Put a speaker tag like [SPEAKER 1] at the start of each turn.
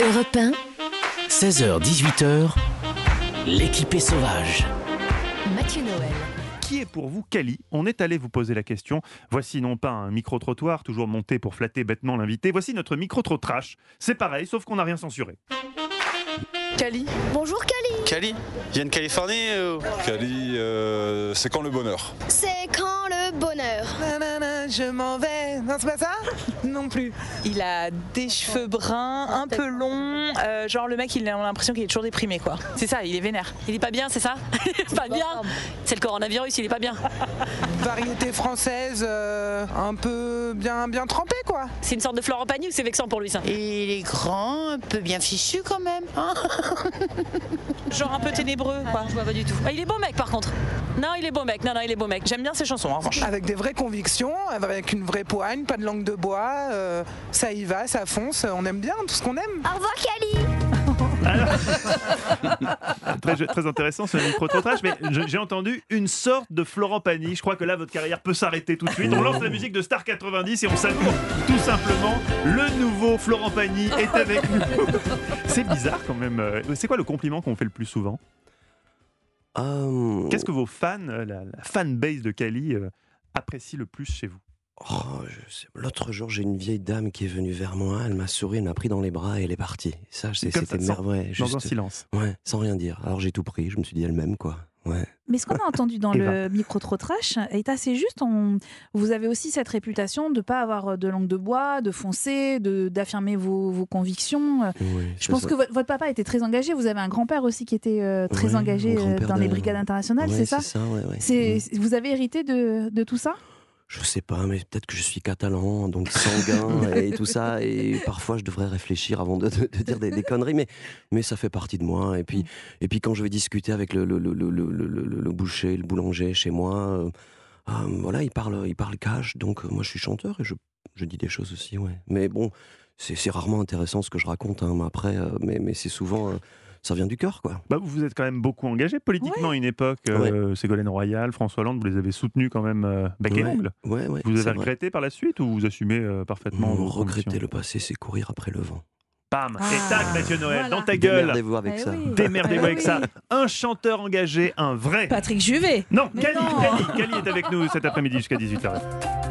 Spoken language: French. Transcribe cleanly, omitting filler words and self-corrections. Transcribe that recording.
[SPEAKER 1] Europe 1, 16h-18h, l'équipée sauvage.
[SPEAKER 2] Mathieu Noël.
[SPEAKER 3] Qui est pour vous Cali ? On est allé vous poser la question. Voici non pas un micro-trottoir, toujours monté pour flatter bêtement l'invité. Voici notre micro-trot-trash. C'est pareil, sauf qu'on n'a rien censuré.
[SPEAKER 4] Cali.
[SPEAKER 5] Bonjour Cali.
[SPEAKER 6] Cali, vient de Californie
[SPEAKER 7] Cali, c'est quand le bonheur?
[SPEAKER 5] C'est quand le bonheur?
[SPEAKER 4] Nanana, je m'en vais. Non, c'est pas ça? Non plus. Il a des cheveux bruns, un peu longs. Genre le mec, on a l'impression qu'il est toujours déprimé, quoi. C'est ça, il est vénère.
[SPEAKER 8] Il est pas bien, c'est ça? C'est pas bien. C'est le coronavirus, il est pas bien.
[SPEAKER 4] Variété française, un peu bien trempée, quoi.
[SPEAKER 8] C'est une sorte de Florent Pagny ou c'est vexant pour lui ça?
[SPEAKER 9] Et il est grand, un peu bien fichu quand même. Hein.
[SPEAKER 4] Genre un peu ténébreux, quoi.
[SPEAKER 8] Je vois pas du tout. Ah, il est beau mec par contre. Non, il est beau mec. Non, il est beau mec.
[SPEAKER 4] J'aime bien ses chansons, en revanche. Avec des vraies convictions, avec une vraie poigne, pas de langue de bois. Ça y va, ça fonce. On aime bien tout ce qu'on aime.
[SPEAKER 5] Au revoir Cali.
[SPEAKER 3] Très intéressant ce micro-trottage, mais j'ai entendu une sorte de Florent Pagny. Je crois que là, votre carrière peut s'arrêter tout de suite. On lance la musique de Star 90 et on salue tout simplement le nouveau Florent Pagny est avec nous. C'est bizarre quand même. C'est quoi le compliment qu'on fait le plus souvent ? Qu'est-ce que vos fans, la fanbase de Cali, apprécient le plus chez vous ?
[SPEAKER 10] L'autre jour, j'ai une vieille dame qui est venue vers moi, elle m'a souri, elle m'a pris dans les bras et elle est partie. C'était merveilleux.
[SPEAKER 3] Dans un silence.
[SPEAKER 10] Ouais, sans rien dire. Alors j'ai tout pris, je me suis dit elle-même, quoi. Ouais.
[SPEAKER 11] Mais ce qu'on a entendu dans le micro-trot-trash est assez juste. Vous avez aussi cette réputation de ne pas avoir de langue de bois, de foncer, d'affirmer vos convictions.
[SPEAKER 10] Oui,
[SPEAKER 11] je pense que votre papa était très engagé. Vous avez un grand-père aussi qui était très engagé dans les brigades internationales,
[SPEAKER 10] ouais,
[SPEAKER 11] c'est ça,
[SPEAKER 10] ouais.
[SPEAKER 11] Vous avez hérité de tout ça ?
[SPEAKER 10] Je sais pas, mais peut-être que je suis catalan, donc sanguin et tout ça, et parfois je devrais réfléchir avant de dire des conneries, mais ça fait partie de moi. Et puis quand je vais discuter avec le boucher, le boulanger chez moi, voilà, il parle cash, donc moi je suis chanteur et je dis des choses aussi, ouais. Mais bon, c'est rarement intéressant ce que je raconte, hein, après, mais c'est souvent... ça vient du cœur, quoi.
[SPEAKER 3] Vous êtes quand même beaucoup engagé politiquement à une époque. Ségolène Royal, François Hollande, vous les avez soutenus quand même bec et ongle.
[SPEAKER 10] Ouais,
[SPEAKER 3] vous avez regretté par la suite ou vous assumez parfaitement vos
[SPEAKER 10] regretter
[SPEAKER 3] convictions ?
[SPEAKER 10] le passé, c'est courir après le vent.
[SPEAKER 3] Bam. Et tac, Mathieu Noël, dans ta gueule.
[SPEAKER 10] Démerdez-vous avec ça.
[SPEAKER 11] Oui.
[SPEAKER 3] Démerdez-vous avec ça. Un chanteur engagé, un vrai.
[SPEAKER 11] Patrick Juvet.
[SPEAKER 3] Non, Cali est avec nous cet après-midi jusqu'à 18h.